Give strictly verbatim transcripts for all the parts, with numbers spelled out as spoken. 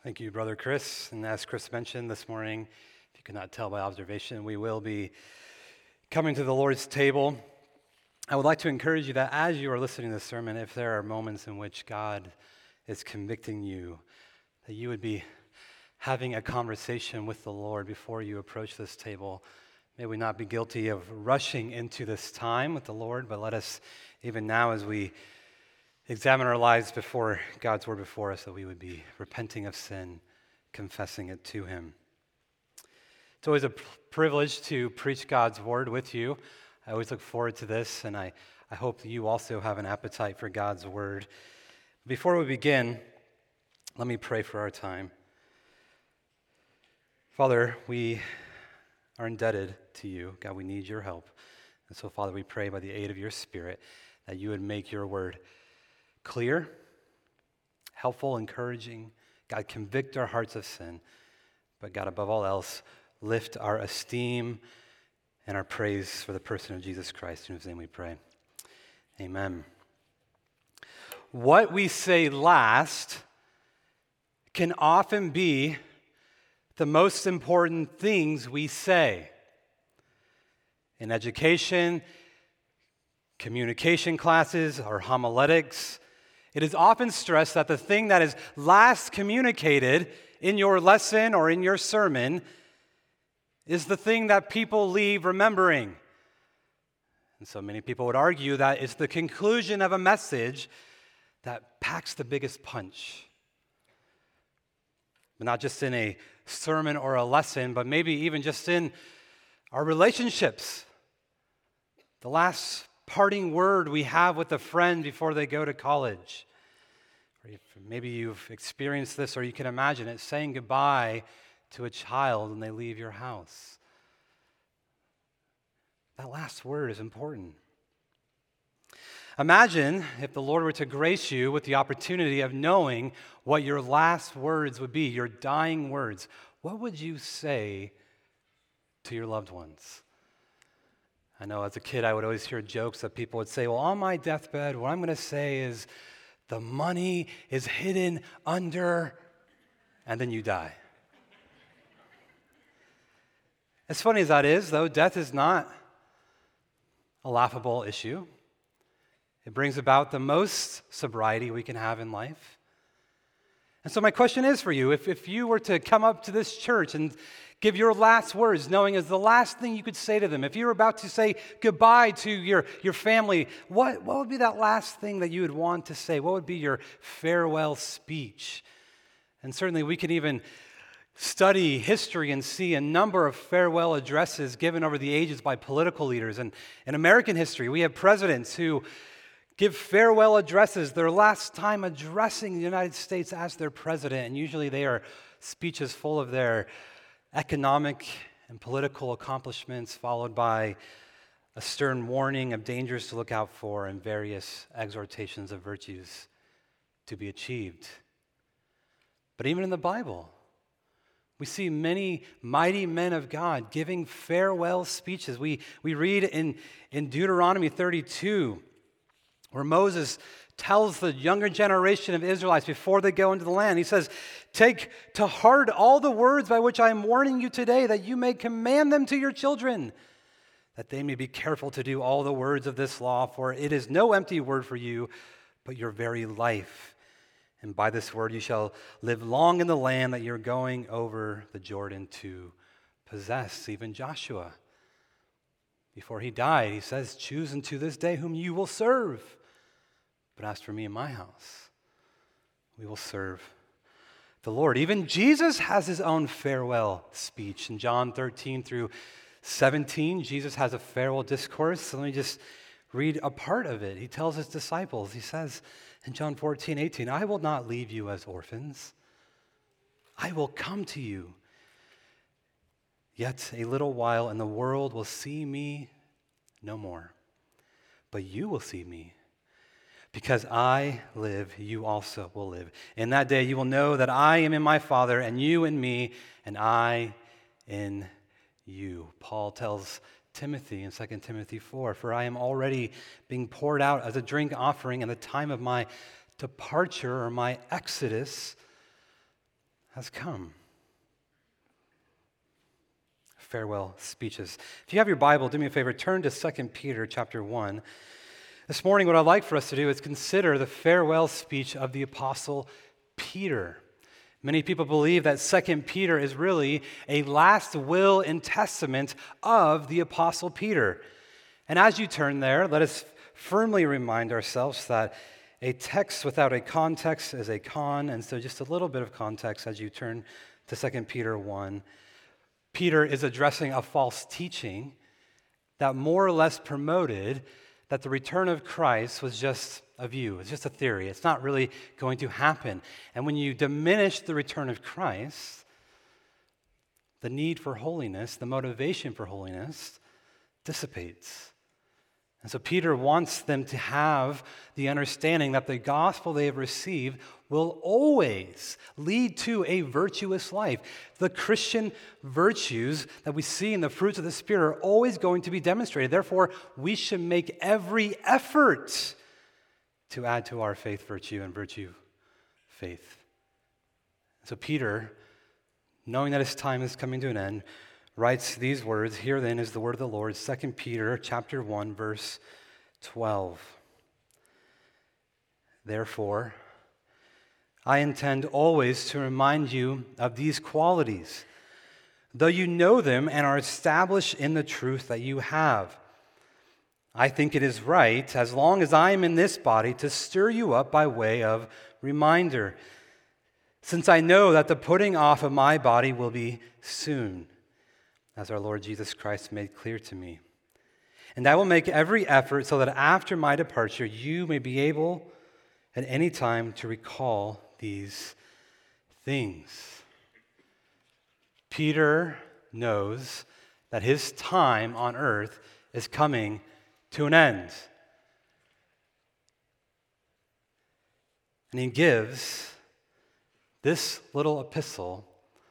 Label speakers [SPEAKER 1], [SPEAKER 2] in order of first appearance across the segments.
[SPEAKER 1] Thank you, Brother Chris. And as Chris mentioned this morning, if you could not tell by observation, we will be coming to the Lord's table. I would like to encourage you that as you are listening to this sermon, if there are moments in which God is convicting you, that you would be having a conversation with the Lord before you approach this table. May we not be guilty of rushing into this time with the Lord, but let us, even now as we examine our lives before God's word before us, that we would be repenting of sin, confessing it to him. It's always a privilege to preach God's word with you. I always look forward to this, and I, I hope that you also have an appetite for God's word. Before we begin, let me pray for our time. Father, we are indebted to you. God, we need your help. And so, Father, we pray by the aid of your Spirit that you would make your word clear, helpful, encouraging. God, convict our hearts of sin. But God, above all else, lift our esteem and our praise for the person of Jesus Christ, in whose name we pray. Amen. What we say last can often be the most important things we say. In education, communication classes, or homiletics, it is often stressed that the thing that is last communicated in your lesson or in your sermon is the thing that people leave remembering. And so many people would argue that it's the conclusion of a message that packs the biggest punch. But not just in a sermon or a lesson, but maybe even just in our relationships. The last parting word we have with a friend before they go to college. Or if maybe you've experienced this, or you can imagine it, saying goodbye to a child when they leave your house. That last word is important. Imagine if the Lord were to grace you with the opportunity of knowing what your last words would be, your dying words. What would you say to your loved ones? I know as a kid I would always hear jokes that people would say, well, on my deathbed, what I'm going to say is, the money is hidden under, and then you die. As funny as that is, though, death is not a laughable issue. It brings about the most sobriety we can have in life. And so my question is for you, if, if you were to come up to this church and give your last words, knowing as the last thing you could say to them, if you were about to say goodbye to your, your family, what, what would be that last thing that you would want to say? What would be your farewell speech? And certainly we can even study history and see a number of farewell addresses given over the ages by political leaders. And in American history, we have presidents who give farewell addresses, their last time addressing the United States as their president. And usually they are speeches full of their economic and political accomplishments, followed by a stern warning of dangers to look out for and various exhortations of virtues to be achieved. But even in the Bible, we see many mighty men of God giving farewell speeches. We, we read in, in Deuteronomy thirty-two, where Moses tells the younger generation of Israelites before they go into the land, he says, take to heart all the words by which I am warning you today, that you may command them to your children, that they may be careful to do all the words of this law, for it is no empty word for you, but your very life. And by this word you shall live long in the land that you're going over the Jordan to possess. Even Joshua, before he died, he says, choose unto this day whom you will serve. But as for me and my house, we will serve the Lord. Even Jesus has his own farewell speech. In John thirteen through seventeen, Jesus has a farewell discourse. So let me just read a part of it. He tells his disciples, he says in John fourteen, eighteen, I will not leave you as orphans. I will come to you. Yet a little while and the world will see me no more. But you will see me. Because I live, you also will live. In that day you will know that I am in my Father, and you in me, and I in you. Paul tells Timothy in Second Timothy four, for I am already being poured out as a drink offering, and the time of my departure or my exodus has come. Farewell speeches. If you have your Bible, do me a favor, turn to Second Peter chapter one. This morning, what I'd like for us to do is consider the farewell speech of the Apostle Peter. Many people believe that Second Peter is really a last will and testament of the Apostle Peter. And as you turn there, let us firmly remind ourselves that a text without a context is a con, and so just a little bit of context as you turn to Second Peter one. Peter is addressing a false teaching that more or less promoted that the return of Christ was just a view, it's just a theory. It's not really going to happen. And when you diminish the return of Christ, the need for holiness, the motivation for holiness dissipates. And so Peter wants them to have the understanding that the gospel they have received will always lead to a virtuous life. The Christian virtues that we see in the fruits of the Spirit are always going to be demonstrated. Therefore, we should make every effort to add to our faith virtue and virtue faith. So Peter, knowing that his time is coming to an end, writes these words. Here then is the word of the Lord, Second Peter chapter one, verse twelve. Therefore, I intend always to remind you of these qualities, though you know them and are established in the truth that you have. I think it is right, as long as I am in this body, to stir you up by way of reminder, since I know that the putting off of my body will be soon, as our Lord Jesus Christ made clear to me. And I will make every effort so that after my departure, you may be able at any time to recall these things. Peter knows that his time on earth is coming to an end. And he gives this little epistle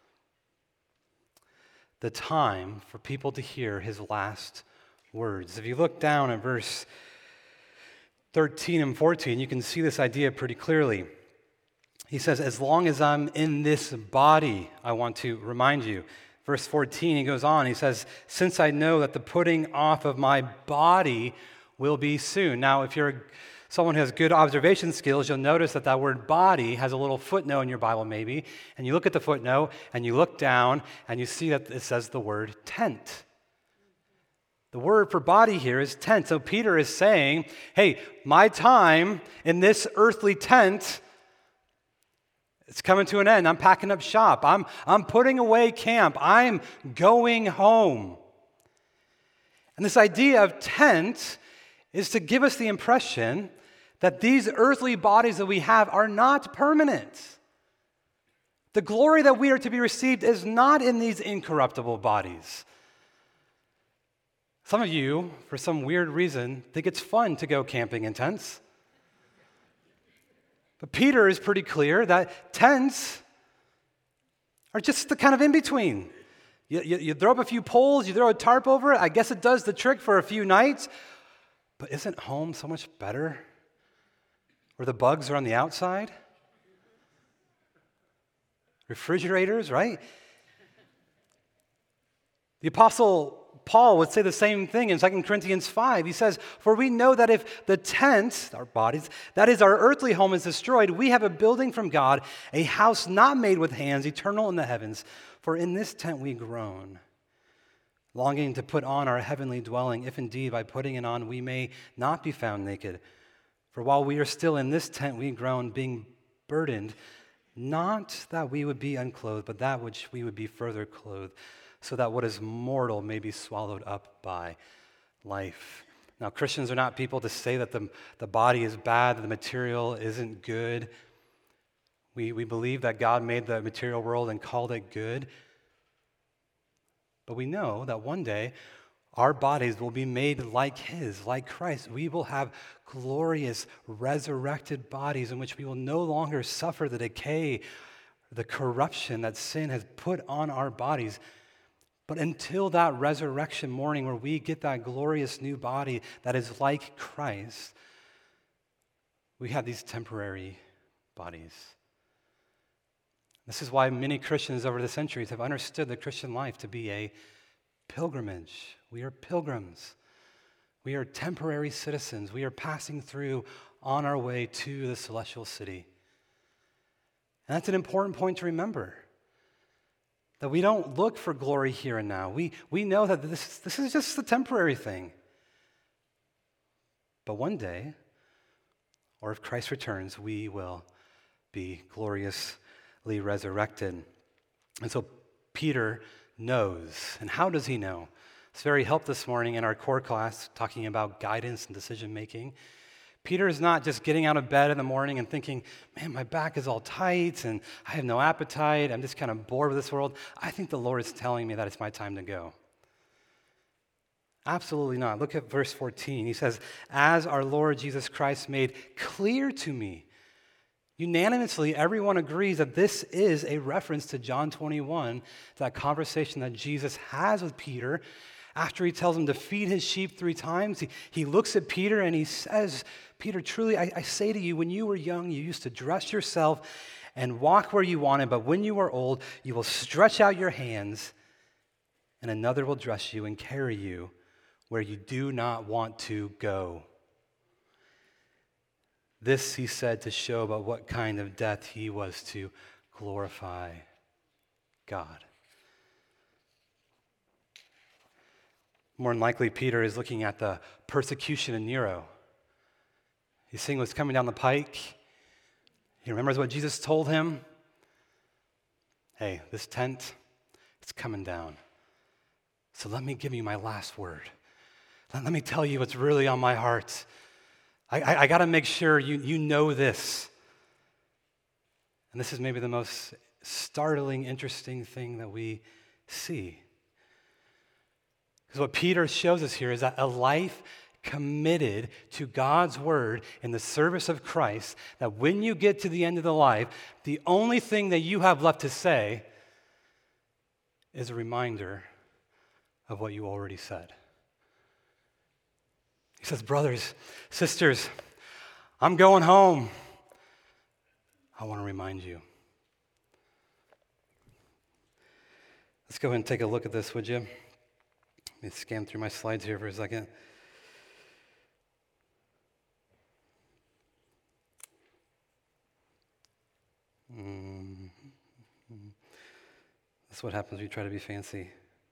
[SPEAKER 1] the time for people to hear his last words. If you look down at verse thirteen and fourteen, you can see this idea pretty clearly. He says, as long as I'm in this body, I want to remind you. Verse fourteen, he goes on, he says, since I know that the putting off of my body will be soon. Now, if you're someone who has good observation skills, you'll notice that that word body has a little footnote in your Bible maybe, and you look at the footnote, and you look down, and you see that it says the word tent. The word for body here is tent. So Peter is saying, hey, my time in this earthly tent, it's coming to an end. I'm packing up shop. I'm, I'm putting away camp. I'm going home. And this idea of tent is to give us the impression that these earthly bodies that we have are not permanent. The glory that we are to be received is not in these incorruptible bodies. Some of you, for some weird reason, think it's fun to go camping in tents. But Peter is pretty clear that tents are just the kind of in-between. You, you, you throw up a few poles, you throw a tarp over it. I guess it does the trick for a few nights. But isn't home so much better? Where the bugs are on the outside? Refrigerators, right? The Apostle Paul would say the same thing in Second Corinthians five. He says, for we know that if the tent, our bodies, that is our earthly home is destroyed, we have a building from God, a house not made with hands, eternal in the heavens. For in this tent we groan, longing to put on our heavenly dwelling, if indeed by putting it on we may not be found naked. For while we are still in this tent we groan, being burdened, not that we would be unclothed, but that which we would be further clothed, so that what is mortal may be swallowed up by life. Now, Christians are not people to say that the, the body is bad, that the material isn't good. We, we believe that God made the material world and called it good. But we know that one day our bodies will be made like His, like Christ. We will have glorious resurrected bodies in which we will no longer suffer the decay, the corruption that sin has put on our bodies. But until that resurrection morning where we get that glorious new body that is like Christ, we have these temporary bodies. This is why many Christians over the centuries have understood the Christian life to be a pilgrimage. We are pilgrims. We are temporary citizens. We are passing through on our way to the celestial city. And that's an important point to remember, that we don't look for glory here and now. We, we know that this, this is just a temporary thing. But one day, or if Christ returns, we will be gloriously resurrected. And so Peter knows. And how does he know? Sverre helped this morning in our core class talking about guidance and decision making. Peter is not just getting out of bed in the morning and thinking, man, my back is all tight and I have no appetite. I'm just kind of bored with this world. I think the Lord is telling me that it's my time to go. Absolutely not. Look at verse fourteen. He says, as our Lord Jesus Christ made clear to me. Unanimously, everyone agrees that this is a reference to John twenty-one, that conversation that Jesus has with Peter. After he tells him to feed his sheep three times, he, he looks at Peter and he says, Peter, truly, I, I say to you, when you were young, you used to dress yourself and walk where you wanted, but when you are old, you will stretch out your hands and another will dress you and carry you where you do not want to go. This he said to show about what kind of death he was to glorify God. More than likely, Peter is looking at the persecution of Nero. He's seeing what's coming down the pike. He remembers what Jesus told him. Hey, this tent, it's coming down. So let me give you my last word. Let, let me tell you what's really on my heart. I, I, I got to make sure you, you know this. And this is maybe the most startling, interesting thing that we see. Because what Peter shows us here is that a life committed to God's word in the service of Christ, that when you get to the end of the life, the only thing that you have left to say is a reminder of what you already said. He says, brothers, sisters, I'm going home. I want to remind you. Let's go ahead and take a look at this, would you? Let me scan through my slides here for a second. Mm-hmm. That's what happens when you try to be fancy.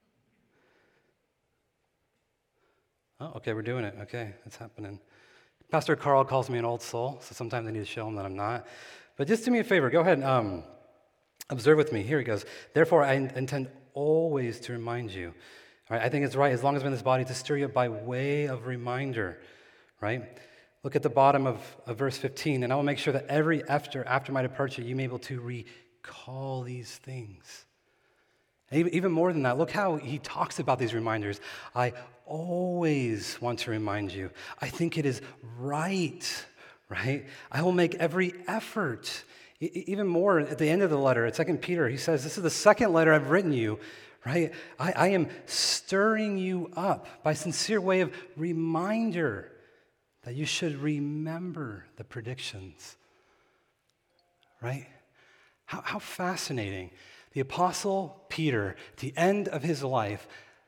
[SPEAKER 1] Oh, okay, we're doing it. Okay, it's happening. Pastor Carl calls me an old soul, so sometimes I need to show him that I'm not. But just do me a favor. Go ahead and um, observe with me. Here he goes. Therefore, I intend always to remind you. All right, I think it's right, as long as I'm in this body, to stir you up by way of reminder, right? Look at the bottom of, of verse fifteen. And I will make sure that every after, after my departure, you may be able to recall these things. And even, even more than that, look how he talks about these reminders. I always want to remind you. I think it is right, right? I will make every effort. E- even more at the end of the letter, at Second Peter, he says, this is the second letter I've written you, right? I, I am stirring you up by sincere way of reminder that you should remember the predictions, right? How, how fascinating. The Apostle Peter, at the end of his life,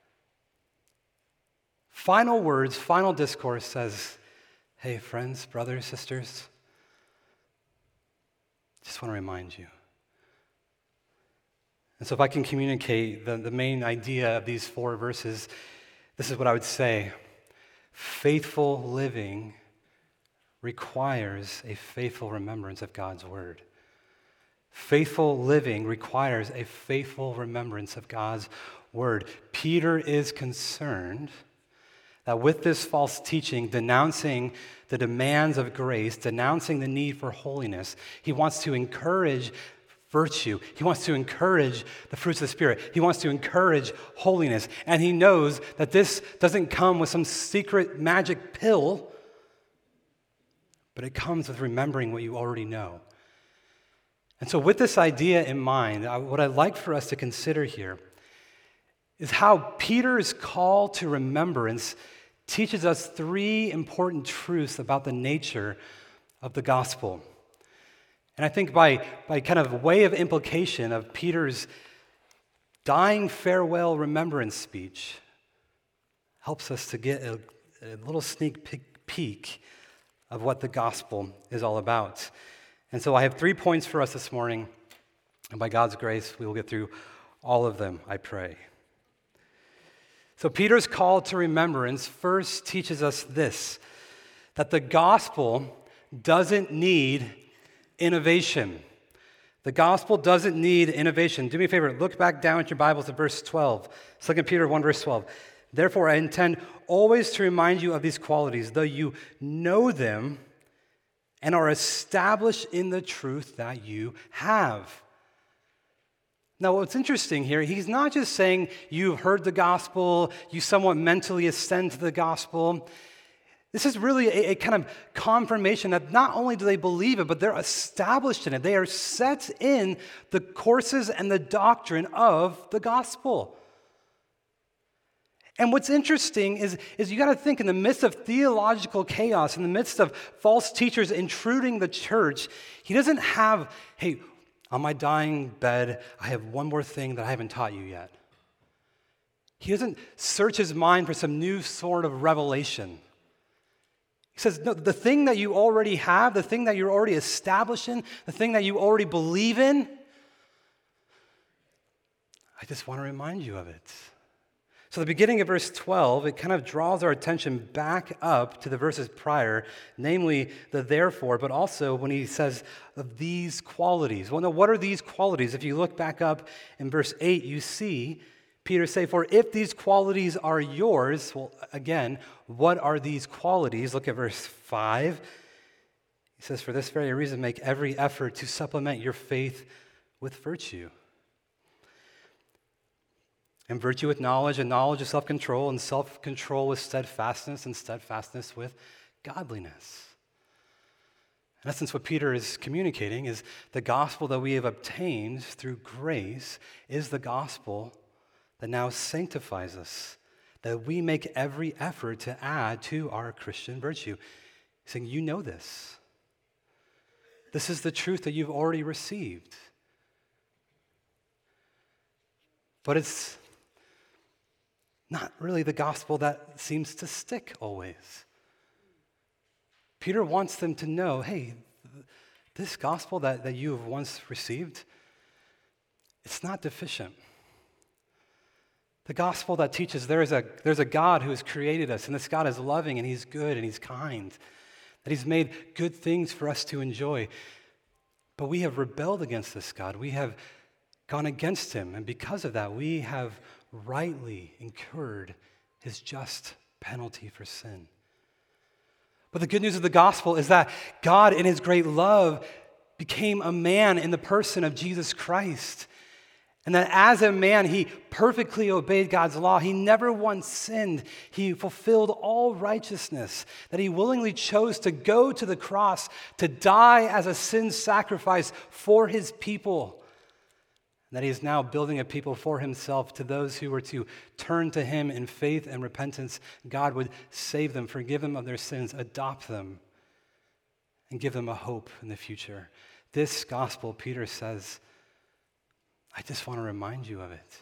[SPEAKER 1] final words, final discourse says, hey, friends, brothers, sisters, just want to remind you. And so if I can communicate the, the main idea of these four verses, this is what I would say. Faithful living requires a faithful remembrance of God's word. Faithful living requires a faithful remembrance of God's word. Peter is concerned that with this false teaching, denouncing the demands of grace, denouncing the need for holiness, he wants to encourage virtue. He wants to encourage the fruits of the Spirit. He wants to encourage holiness. And he knows that this doesn't come with some secret magic pill, but it comes with remembering what you already know. And so with this idea in mind, what I'd like for us to consider here is how Peter's call to remembrance teaches us three important truths about the nature of the gospel. And I think by, by kind of way of implication of Peter's dying farewell remembrance speech helps us to get a, a little sneak peek of what the gospel is all about. And so I have three points for us this morning, and by God's grace, we will get through all of them, I pray. So Peter's call to remembrance first teaches us this, that the gospel doesn't need innovation. The gospel doesn't need innovation. Do me a favor, look back down at your Bibles at verse twelve, Second Peter one, verse twelve. Therefore, I intend always to remind you of these qualities, though you know them and are established in the truth that you have. Now, what's interesting here, he's not just saying you've heard the gospel, you somewhat mentally assent to the gospel. This is really a, a kind of confirmation that not only do they believe it, but they're established in it. They are set in the courses and the doctrine of the gospel. And what's interesting is, is you got to think in the midst of theological chaos, in the midst of false teachers intruding the church, he doesn't have, hey, on my dying bed, I have one more thing that I haven't taught you yet. He doesn't search his mind for some new sort of revelation. He says, no, the thing that you already have, the thing that you're already established in, the thing that you already believe in, I just want to remind you of it. So the beginning of verse twelve, it kind of draws our attention back up to the verses prior, namely the therefore, but also when he says of these qualities. Well, now, what are these qualities? If you look back up in verse eight, you see Peter say, for if these qualities are yours, well, again, what are these qualities? Look at verse five. He says, for this very reason, make every effort to supplement your faith with virtue. And virtue with knowledge, and knowledge with self-control, and self-control with steadfastness, and steadfastness with godliness. In essence, what Peter is communicating is the gospel that we have obtained through grace is the gospel that now sanctifies us, that we make every effort to add to our Christian virtue. He's saying, you know this. This is the truth that you've already received. But it's not really the gospel that seems to stick always. Peter wants them to know, hey, this gospel that, that you have once received, it's not deficient. The gospel that teaches there is a, there's a God who has created us, and this God is loving, and he's good, and he's kind, that he's made good things for us to enjoy. But we have rebelled against this God. We have gone against him, and because of that, we have rightly incurred his just penalty for sin. But the good news of the gospel is that God, in his great love, became a man in the person of Jesus Christ. And that as a man, he perfectly obeyed God's law. He never once sinned. He fulfilled all righteousness. That he willingly chose to go to the cross, to die as a sin sacrifice for his people. And that he is now building a people for himself to those who were to turn to him in faith and repentance. God would save them, forgive them of their sins, adopt them, and give them a hope in the future. This gospel, Peter says, I just want to remind you of it.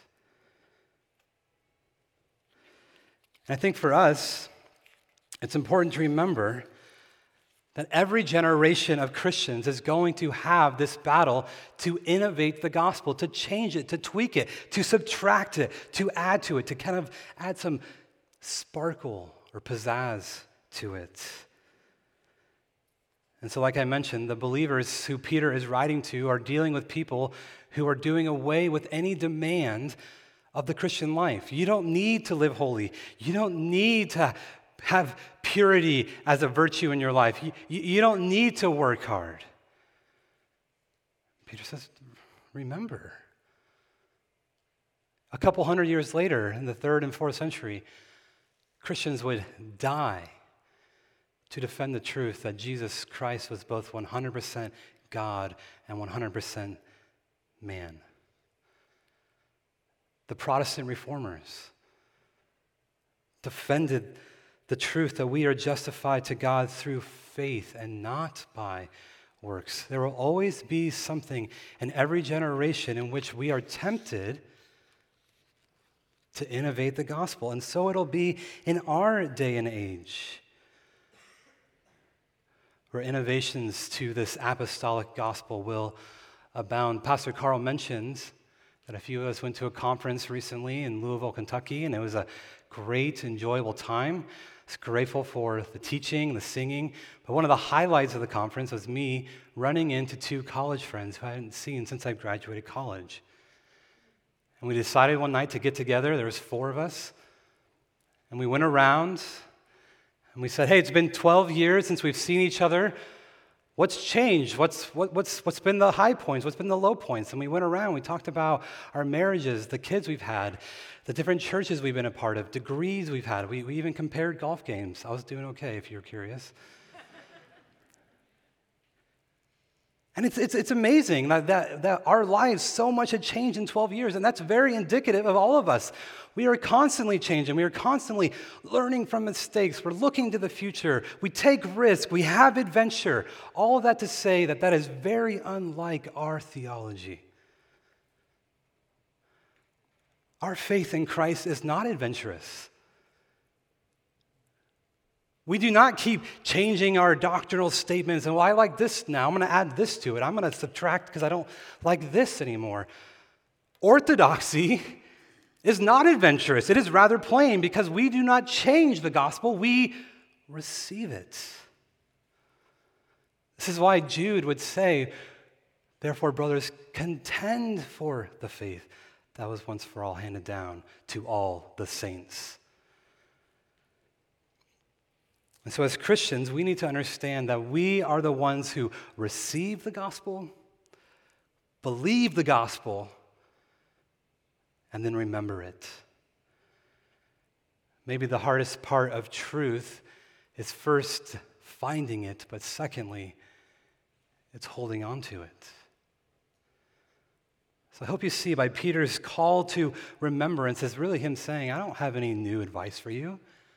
[SPEAKER 1] And I think for us, it's important to remember that every generation of Christians is going to have this battle to innovate the gospel, to change it, to tweak it, to subtract it, to add to it, to kind of add some sparkle or pizzazz to it. And so, like I mentioned, the believers who Peter is writing to are dealing with people who are doing away with any demand of the Christian life. You don't need to live holy. You don't need to have purity as a virtue in your life. You, you, you don't need to work hard. Peter says, remember. A couple hundred years later, in the third and fourth century, Christians would die to defend the truth that Jesus Christ was both one hundred percent God and one hundred percent man. The Protestant reformers defended the truth that we are justified to God through faith and not by works. There will always be something in every generation in which we are tempted to innovate the gospel. And so it'll be in our day and age, where innovations to this apostolic gospel will abound. Pastor Carl mentioned that a few of us went to a conference recently in Louisville, Kentucky, and it was a great, enjoyable time. I was grateful for the teaching, the singing, but one of the highlights of the conference was me running into two college friends who I hadn't seen since I graduated college. And we decided one night to get together. There was four of us, and we went around, and we said, hey, it's been twelve years since we've seen each other. What's changed? What's, what, what's, what's been the high points? What's been the low points? And we went around, we talked about our marriages, the kids we've had, the different churches we've been a part of, degrees we've had. We, we even compared golf games. I was doing okay, if you're curious. And it's, it's, it's amazing that, that, that our lives, so much had changed in twelve years, and that's very indicative of all of us. We are constantly changing. We are constantly learning from mistakes. We're looking to the future. We take risks. We have adventure. All of that to say that that is very unlike our theology. Our faith in Christ is not adventurous. We do not keep changing our doctrinal statements, and well, I like this now, I'm going to add this to it. I'm going to subtract because I don't like this anymore. Orthodoxy is not adventurous. It is rather plain because we do not change the gospel, we receive it. This is why Jude would say, therefore, brothers, contend for the faith that was once for all handed down to all the saints. And so as Christians, we need to understand that we are the ones who receive the gospel, believe the gospel, and then remember it. Maybe the hardest part of truth is first finding it, but secondly, it's holding on to it. So I hope you see by Peter's call to remembrance is really him saying, I don't have any new advice for you.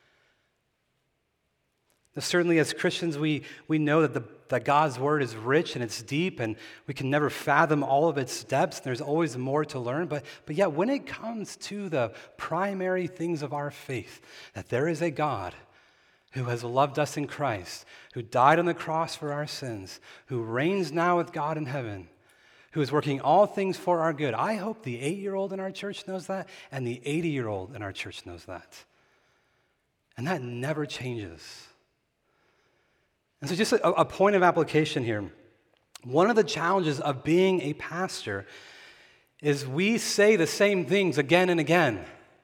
[SPEAKER 1] Now, certainly as Christians, we, we know that, the, that God's word is rich and it's deep and we can never fathom all of its depths. There's always more to learn. But, but yet when it comes to the primary things of our faith, that there is a God who has loved us in Christ, who died on the cross for our sins, who reigns now with God in heaven, who is working all things for our good. I hope the eight-year-old in our church knows that and the eighty-year-old in our church knows that. And that never changes. And so just a, a point of application here. One of the challenges of being a pastor is we say the same things again and again.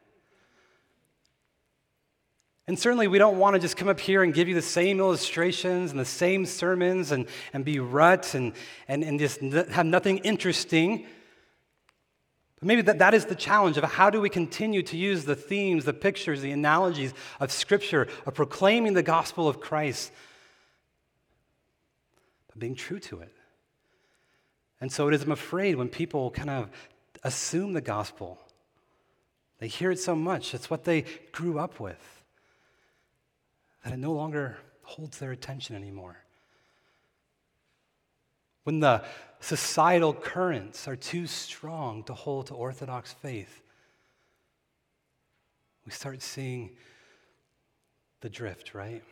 [SPEAKER 1] And certainly we don't want to just come up here and give you the same illustrations and the same sermons and, and be ruts and, and, and just have nothing interesting. But maybe that, that is the challenge of how do we continue to use the themes, the pictures, the analogies of Scripture, of proclaiming the gospel of Christ, but being true to it. And so it is, I'm afraid, when people kind of assume the gospel, they hear it so much, it's what they grew up with, that it no longer holds their attention anymore. When the societal currents are too strong to hold to Orthodox faith, we start seeing the drift, right?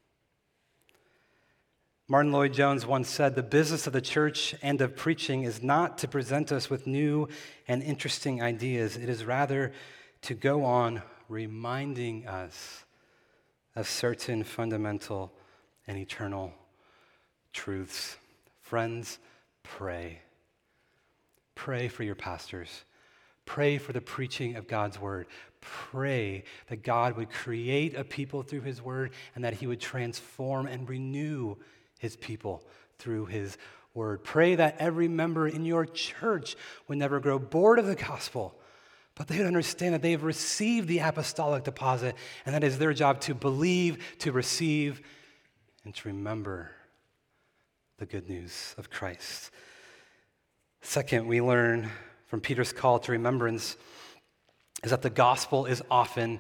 [SPEAKER 1] Martin Lloyd-Jones once said, the business of the church and of preaching is not to present us with new and interesting ideas. It is rather to go on reminding us of certain fundamental and eternal truths. Friends, pray. Pray for your pastors. Pray for the preaching of God's word. Pray that God would create a people through his word and that he would transform and renew his people through his word. Pray that every member in your church would never grow bored of the gospel, but they would understand that they have received the apostolic deposit and that it is their job to believe, to receive, and to remember the good news of Christ. Second, we learn from Peter's call to remembrance is that the gospel is often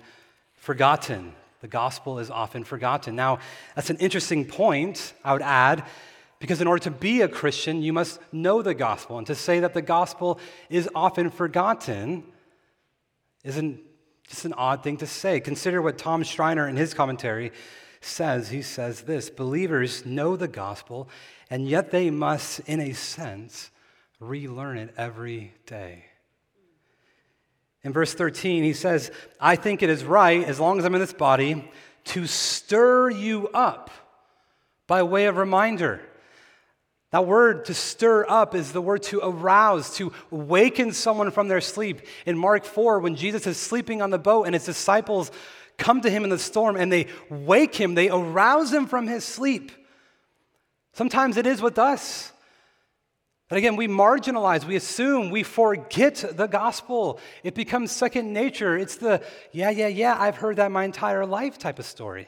[SPEAKER 1] forgotten. The gospel is often forgotten. Now, that's an interesting point, I would add, Because in order to be a Christian, you must know the gospel. And to say that the gospel is often forgotten isn't just an odd thing to say. Consider what Tom Schreiner in his commentary says. He says this: believers know the gospel, and yet they must, in a sense, relearn it every day. In verse thirteen, he says, I think it is right, as long as I'm in this body, to stir you up by way of reminder. That word to stir up is the word to arouse, to awaken someone from their sleep. In Mark four, when Jesus is sleeping on the boat and his disciples come to him in the storm and they wake him, they arouse him from his sleep. Sometimes it is with us. But again, we marginalize, we assume, we forget the gospel. It becomes second nature. It's the, yeah, yeah, yeah, I've heard that my entire life type of story.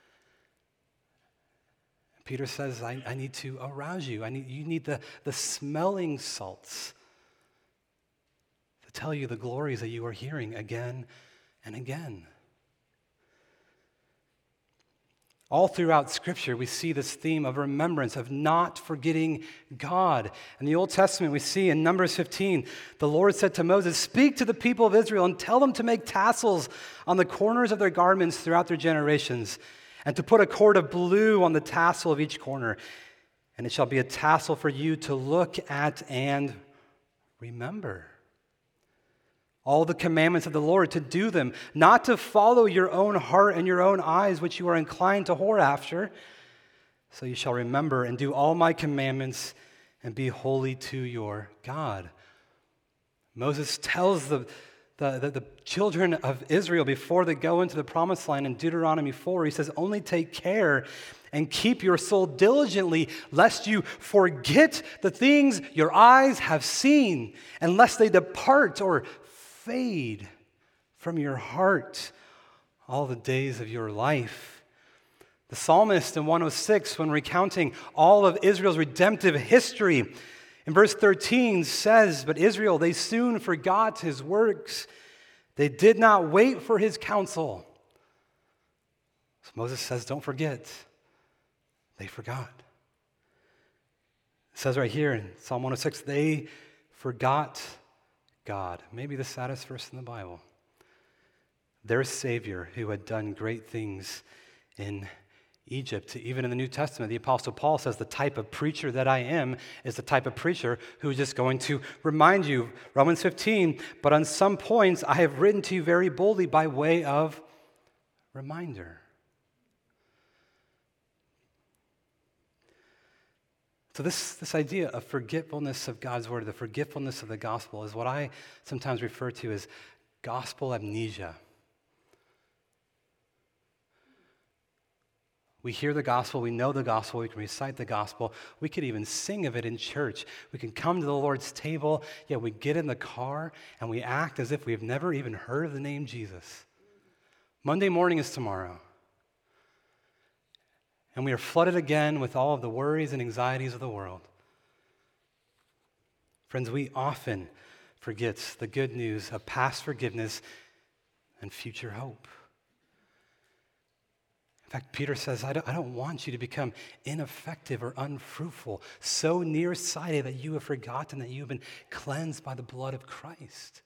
[SPEAKER 1] Peter says, I, I need to arouse you. I need, you need the, the smelling salts to tell you the glories that you are hearing again and again. All throughout Scripture, we see this theme of remembrance, of not forgetting God. In the Old Testament, we see in Numbers fifteen, the Lord said to Moses, speak to the people of Israel and tell them to make tassels on the corners of their garments throughout their generations, and to put a cord of blue on the tassel of each corner. And it shall be a tassel for you to look at and remember. All the commandments of the Lord, to do them, not to follow your own heart and your own eyes, which you are inclined to whore after. So you shall remember and do all my commandments and be holy to your God. Moses tells the The, the, the children of Israel before they go into the promised land in Deuteronomy four, he says, only take care and keep your soul diligently, lest you forget the things your eyes have seen, and lest they depart or fade from your heart all the days of your life. The psalmist in one oh six, when recounting all of Israel's redemptive history, in verse thirteen says, but Israel, they soon forgot his works. They did not wait for his counsel. So Moses says, don't forget. They forgot. It says right here in Psalm one oh six, they forgot God. Maybe the saddest verse in the Bible. Their Savior who had done great things in Egypt. Even in the New Testament, the Apostle Paul says the type of preacher that I am is the type of preacher who is just going to remind you. Romans fifteen, but on some points I have written to you very boldly by way of reminder. So this, this idea of forgetfulness of God's word, the forgetfulness of the gospel, is what I sometimes refer to as gospel amnesia. We hear the gospel, we know the gospel, we can recite the gospel, we could even sing of it in church. We can come to the Lord's table, yet we get in the car and we act as if we've never even heard of the name Jesus. Monday morning is tomorrow. And we are flooded again with all of the worries and anxieties of the world. Friends, we often forget the good news of past forgiveness and future hope. In fact, Peter says, I don't, I don't want you to become ineffective or unfruitful, so nearsighted that you have forgotten that you have been cleansed by the blood of Christ.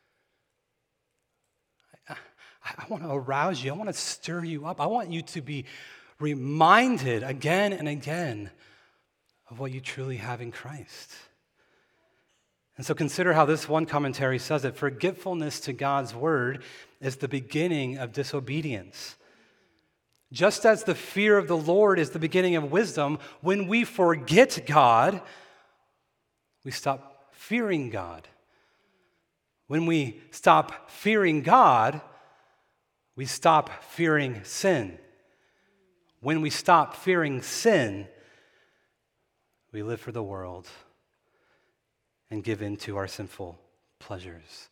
[SPEAKER 1] I, I, I want to arouse you. I want to stir you up. I want you to be reminded again and again of what you truly have in Christ. And so consider how this one commentary says it. Forgetfulness to God's word is the beginning of disobedience. Just as the fear of the Lord is the beginning of wisdom, when we forget God, we stop fearing God. When we stop fearing God, we stop fearing sin. When we stop fearing sin, we live for the world and give in to our sinful pleasures.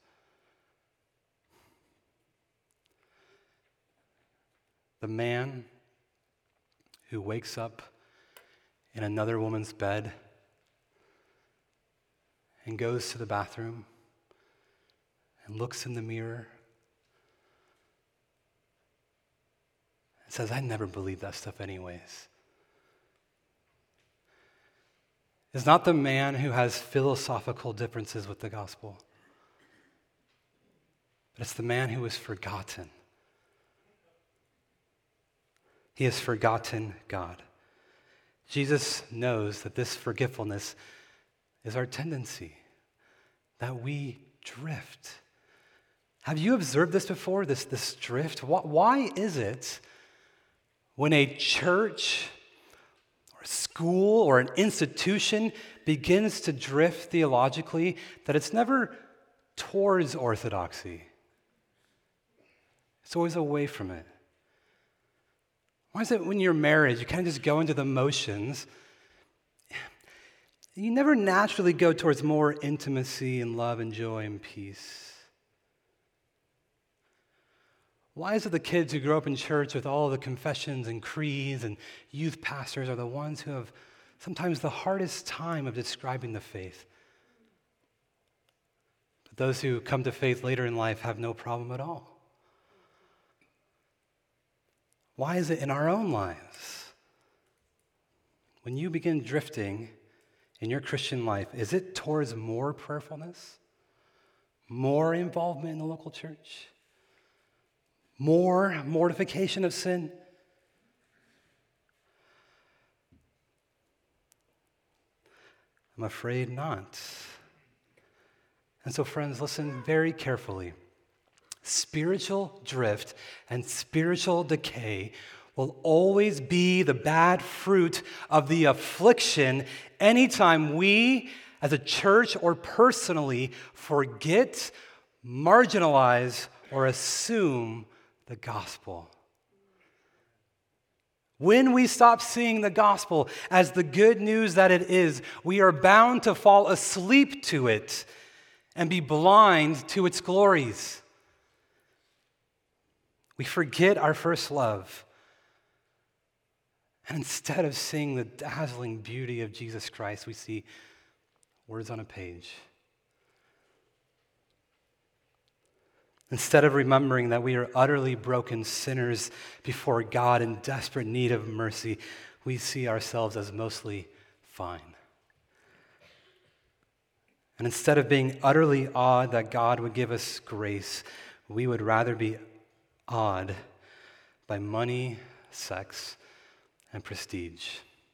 [SPEAKER 1] The man who wakes up in another woman's bed and goes to the bathroom and looks in the mirror and says, I never believed that stuff anyways. is not the man who has philosophical differences with the gospel, but it's the man who is forgotten. He has forgotten God. Jesus knows that this forgetfulness is our tendency, that we drift. Have you observed this before, this, this drift? Why is it when a church or a school or an institution begins to drift theologically that it's never towards orthodoxy? It's always away from it. Why is it when you're married, you kind of just go into the motions? You never naturally go towards more intimacy and love and joy and peace. Why is it the kids who grow up in church with all the confessions and creeds and youth pastors are the ones who have sometimes the hardest time of describing the faith? But those who come to faith later in life have no problem at all. Why is it in our own lives? When you begin drifting in your Christian life, is it towards more prayerfulness? More involvement in the local church? More mortification of sin? I'm afraid not. And so, friends, listen very carefully. Spiritual drift and spiritual decay will always be the bad fruit of the affliction anytime we, as a church or personally, forget, marginalize, or assume the gospel. When we stop seeing the gospel as the good news that it is, we are bound to fall asleep to it and be blind to its glories. We forget our first love. And instead of seeing the dazzling beauty of Jesus Christ, we see words on a page. Instead of remembering that we are utterly broken sinners before God in desperate need of mercy, we see ourselves as mostly fine. And instead of being utterly awed that God would give us grace, we would rather be awed by money, sex, and prestige.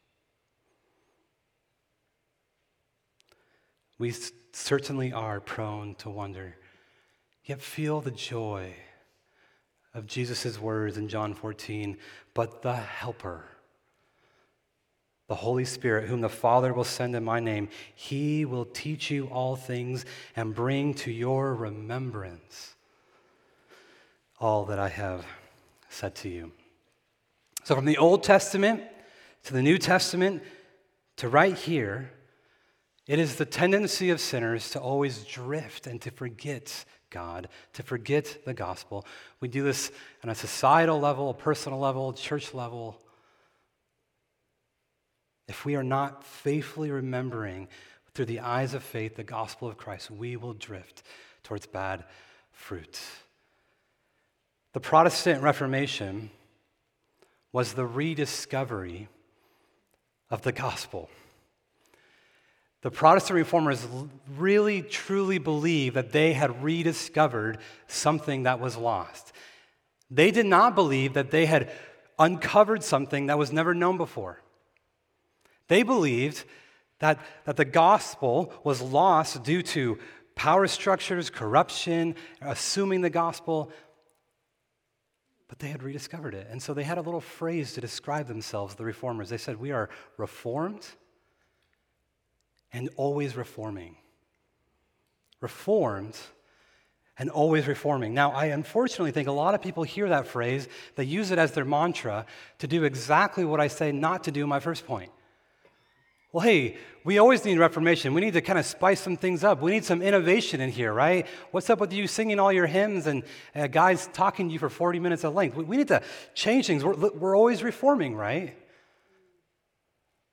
[SPEAKER 1] We certainly are prone to wonder, yet feel the joy of Jesus' words in John fourteen, but the Helper, the Holy Spirit, whom the Father will send in my name, he will teach you all things and bring to your remembrance all that I have said to you. So from the Old Testament to the New Testament to right here, it is the tendency of sinners to always drift and to forget God, to forget the gospel. We do this on a societal level, a personal level, church level. If we are not faithfully remembering through the eyes of faith the gospel of Christ, we will drift towards bad fruit. The Protestant Reformation was the rediscovery of the gospel. The Protestant reformers really, truly believed that they had rediscovered something that was lost. They did not believe that they had uncovered something that was never known before. They believed that, that the gospel was lost due to power structures, corruption, assuming the gospel. But they had rediscovered it. And so they had a little phrase to describe themselves, the reformers. They said, we are reformed and always reforming. Reformed and always reforming. Now, I unfortunately think a lot of people hear that phrase, they use it as their mantra to do exactly what I say not to do in my first point. Well, hey, we always need reformation. We need to kind of spice some things up. We need some innovation in here, right? What's up with you singing all your hymns and uh, guys talking to you for forty minutes at length? We, we need to change things. We're, we're always reforming, right?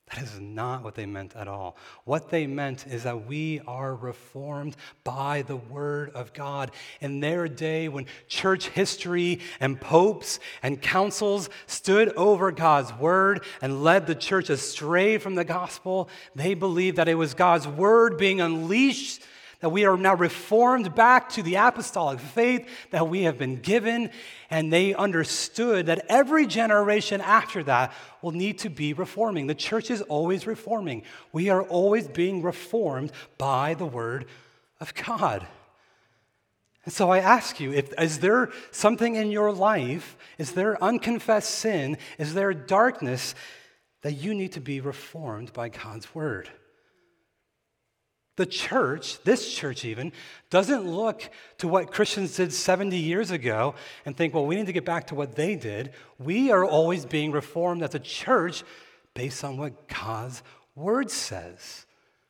[SPEAKER 1] That is not what they meant at all. What they meant is that we are reformed by the Word of God. In their day, when church history and popes and councils stood over God's Word and led the church astray from the gospel, they believed that it was God's Word being unleashed, that we are now reformed back to the apostolic faith that we have been given, and they understood that every generation after that will need to be reforming. The church is always reforming. We are always being reformed by the Word of God. And so I ask you, if, is there something in your life, is there unconfessed sin, is there darkness that you need to be reformed by God's Word? The church, this church even, doesn't look to what Christians did seventy years ago and think, well, we need to get back to what they did. We are always being reformed as a church based on what God's Word says.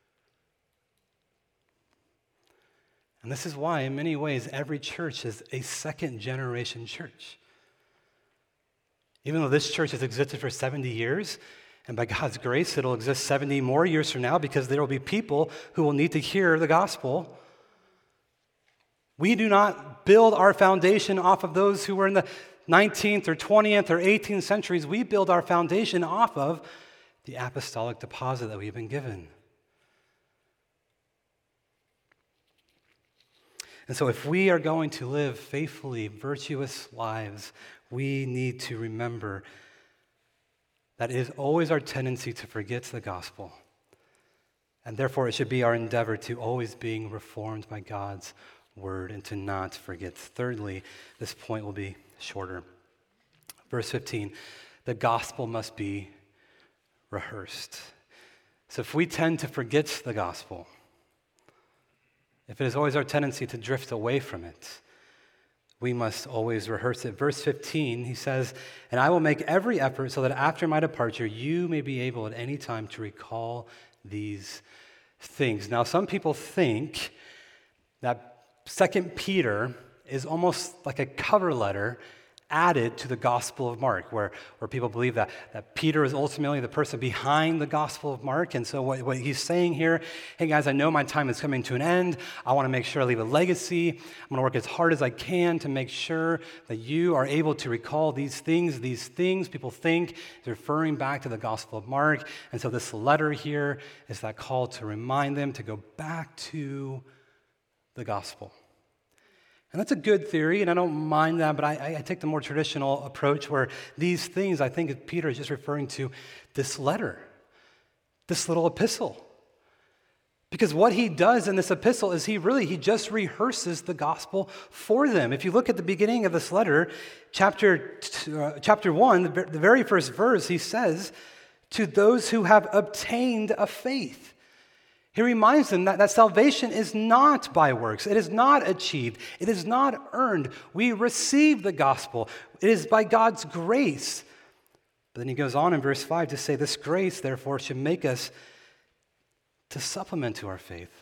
[SPEAKER 1] And this is why, in many ways, every church is a second-generation church. Even though this church has existed for seventy years, and by God's grace, it'll exist seventy more years from now because there will be people who will need to hear the gospel. We do not build our foundation off of those who were in the nineteenth or twentieth or eighteenth centuries. We build our foundation off of the apostolic deposit that we've been given. And so if we are going to live faithfully, virtuous lives, we need to remember that it is always our tendency to forget the gospel. And therefore, it should be our endeavor to always being reformed by God's Word and to not forget. Thirdly, this point will be shorter. Verse fifteen, the gospel must be rehearsed. So if we tend to forget the gospel, if it is always our tendency to drift away from it, we must always rehearse it. Verse fifteen, he says, and I will make every effort so that after my departure, you may be able at any time to recall these things. Now, some people think that Second Peter is almost like a cover letter added to the Gospel of Mark, where, where people believe that, that Peter is ultimately the person behind the Gospel of Mark. And so what, what he's saying here, hey guys, I know my time is coming to an end. I want to make sure I leave a legacy. I'm going to work as hard as I can to make sure that you are able to recall these things. These things people think is referring back to the Gospel of Mark. And so this letter here is that call to remind them to go back to the Gospel. And that's a good theory, and I don't mind that, but I, I take the more traditional approach where these things, I think Peter is just referring to this letter, this little epistle. Because what he does in this epistle is he really, he just rehearses the gospel for them. If you look at the beginning of this letter, chapter, two, uh, chapter one, the, the very first verse, he says, to those who have obtained a faith. He reminds them that, that salvation is not by works. It is not achieved. It is not earned. We receive the gospel. It is by God's grace. But then he goes on in verse five to say, this grace, therefore, should make us to supplement to our faith.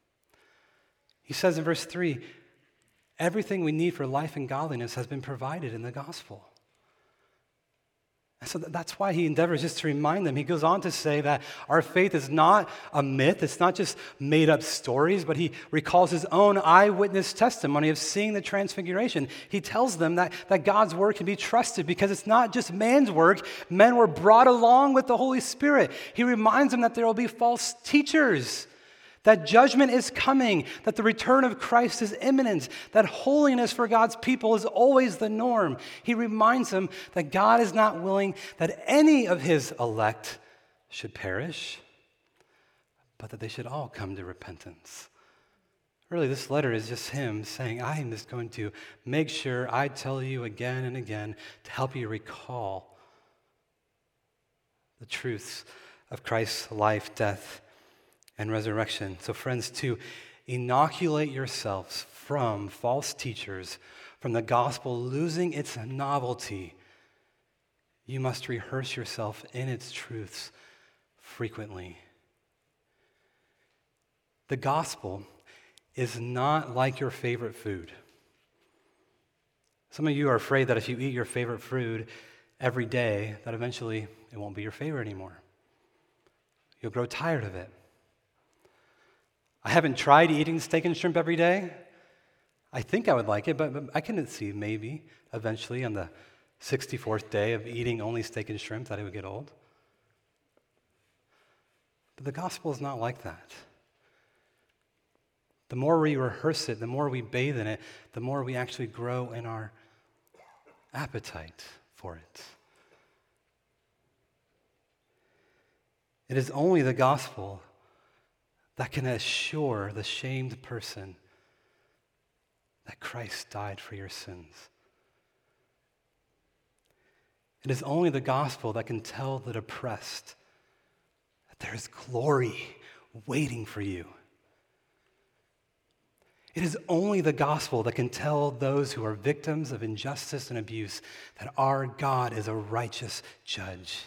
[SPEAKER 1] He says in verse three, everything we need for life and godliness has been provided in the gospel. So that's why he endeavors just to remind them. He goes on to say that our faith is not a myth. It's not just made up stories, but he recalls his own eyewitness testimony of seeing the transfiguration. He tells them that, that God's word can be trusted because it's not just man's work. Men were brought along with the Holy Spirit. He reminds them that there will be false teachers, that judgment is coming, that the return of Christ is imminent, that holiness for God's people is always the norm. He reminds them that God is not willing that any of his elect should perish, but that they should all come to repentance. Really, this letter is just him saying, I am just going to make sure I tell you again and again to help you recall the truths of Christ's life, death, and resurrection. So friends, to inoculate yourselves from false teachers, from the gospel losing its novelty, you must rehearse yourself in its truths frequently. The gospel is not like your favorite food. Some of you are afraid that if you eat your favorite food every day, that eventually it won't be your favorite anymore. You'll grow tired of it. I haven't tried eating steak and shrimp every day. I think I would like it, but, but I can see maybe eventually on the sixty-fourth day of eating only steak and shrimp that it would get old. But the gospel is not like that. The more we rehearse it, the more we bathe in it, the more we actually grow in our appetite for it. It is only the gospel that can assure the shamed person that Christ died for your sins. It is only the gospel that can tell the depressed that there is glory waiting for you. It is only the gospel that can tell those who are victims of injustice and abuse that our God is a righteous judge.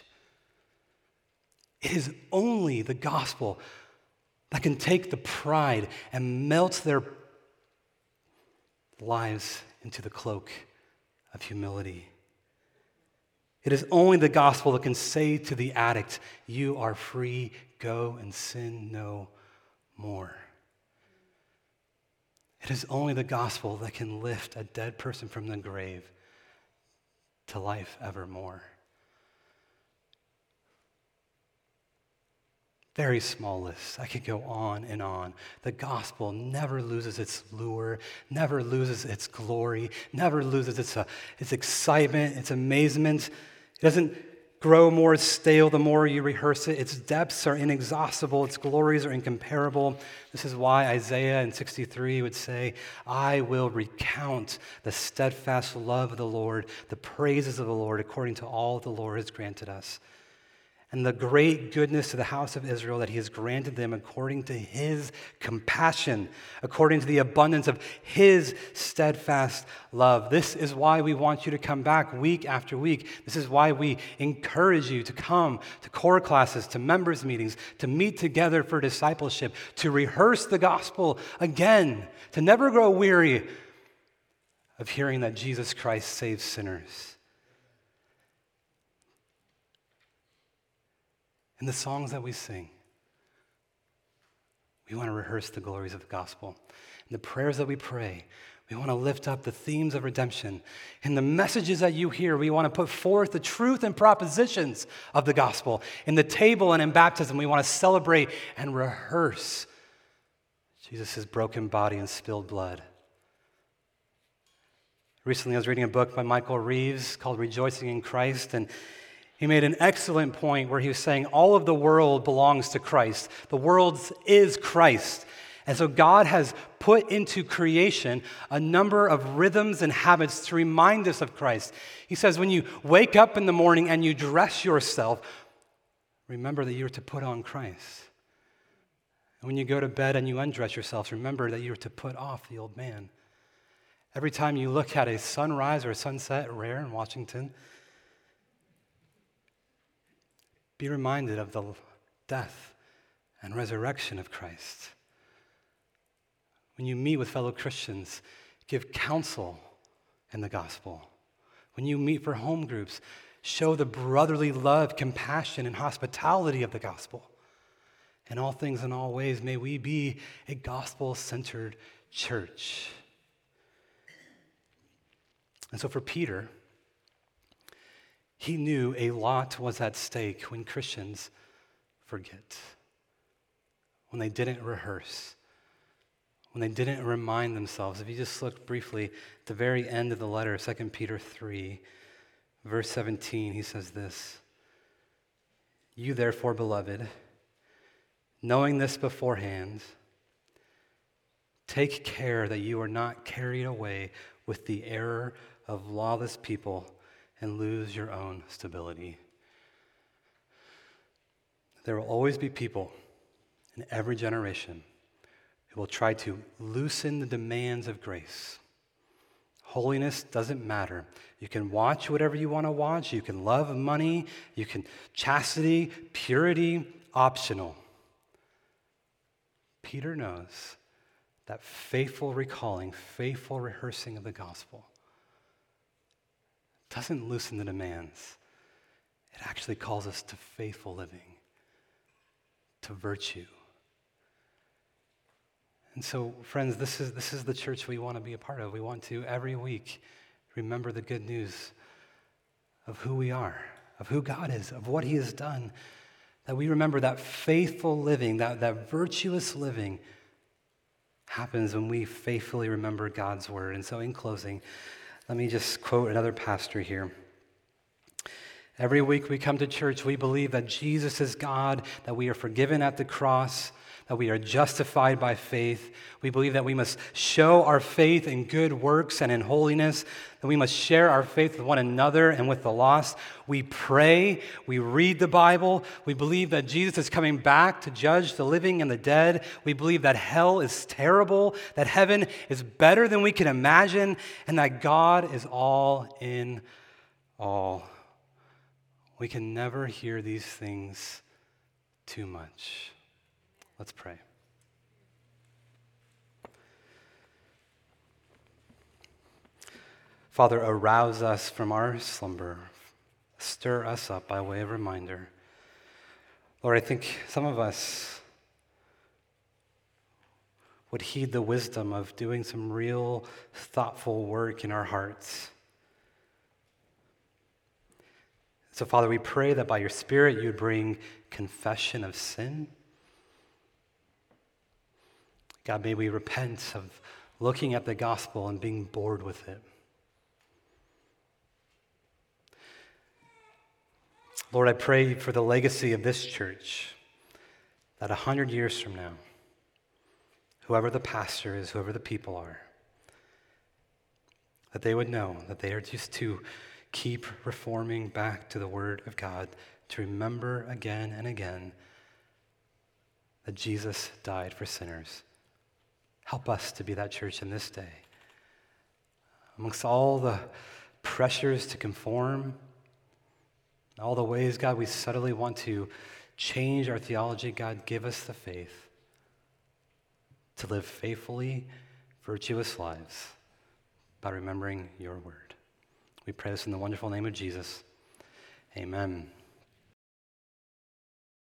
[SPEAKER 1] It is only the gospel that can take the pride and melt their lives into the cloak of humility. It is only the gospel that can say to the addict, "You are free, go and sin no more." It is only the gospel that can lift a dead person from the grave to life evermore. Very small list. I could go on and on. The gospel never loses its lure, never loses its glory, never loses its, uh, its excitement, its amazement. It doesn't grow more stale the more you rehearse it. Its depths are inexhaustible. Its glories are incomparable. This is why Isaiah in sixty-three would say, "I will recount the steadfast love of the Lord, the praises of the Lord, according to all the Lord has granted us, and the great goodness to the house of Israel that he has granted them according to his compassion, according to the abundance of his steadfast love." This is why we want you to come back week after week. This is why we encourage you to come to core classes, to members' meetings, to meet together for discipleship, to rehearse the gospel again, to never grow weary of hearing that Jesus Christ saves sinners. In the songs that we sing, we want to rehearse the glories of the gospel. In the prayers that we pray, we want to lift up the themes of redemption. In the messages that you hear, we want to put forth the truth and propositions of the gospel. In the table and in baptism, we want to celebrate and rehearse Jesus' broken body and spilled blood. Recently, I was reading a book by Michael Reeves called Rejoicing in Christ, and he made an excellent point where he was saying all of the world belongs to Christ. The world is Christ. And so God has put into creation a number of rhythms and habits to remind us of Christ. He says when you wake up in the morning and you dress yourself, remember that you're to put on Christ. And when you go to bed and you undress yourself, remember that you're to put off the old man. Every time you look at a sunrise or a sunset, rare in Washington, be reminded of the death and resurrection of Christ. When you meet with fellow Christians, give counsel in the gospel. When you meet for home groups, show the brotherly love, compassion, and hospitality of the gospel. In all things and all ways, may we be a gospel-centered church. And so for Peter, he knew a lot was at stake when Christians forget, when they didn't rehearse, when they didn't remind themselves. If you just look briefly at the very end of the letter, Second Peter three, verse seventeen, he says this, "You therefore, beloved, knowing this beforehand, take care that you are not carried away with the error of lawless people and lose your own stability." There will always be people in every generation who will try to loosen the demands of grace. Holiness doesn't matter. You can watch whatever you want to watch. You can love money. You can chastity, purity, optional. Peter knows that faithful recalling, faithful rehearsing of the gospel doesn't loosen the demands. It actually calls us to faithful living, to virtue. And so, friends, this is, this is the church we want to be a part of. We want to, every week, remember the good news of who we are, of who God is, of what he has done. That we remember that faithful living, that, that virtuous living happens when we faithfully remember God's word. And so in closing, let me just quote another pastor here. Every week we come to church, we believe that Jesus is God, that we are forgiven at the cross, that we are justified by faith. We believe that we must show our faith in good works and in holiness, that we must share our faith with one another and with the lost. We pray, we read the Bible. We believe that Jesus is coming back to judge the living and the dead. We believe that hell is terrible, that heaven is better than we can imagine, and that God is all in all. We can never hear these things too much. Let's pray. Father, arouse us from our slumber. Stir us up by way of reminder. Lord, I think some of us would heed the wisdom of doing some real thoughtful work in our hearts. So, Father, we pray that by your Spirit you would bring confession of sin. God, may we repent of looking at the gospel and being bored with it. Lord, I pray for the legacy of this church, that a hundred years from now, whoever the pastor is, whoever the people are, that they would know that they are just to keep reforming back to the Word of God, to remember again and again that Jesus died for sinners. Help us to be that church in this day. Amongst all the pressures to conform, all the ways, God, we subtly want to change our theology, God, give us the faith to live faithfully, virtuous lives by remembering your word. We pray this in the wonderful name of Jesus. Amen.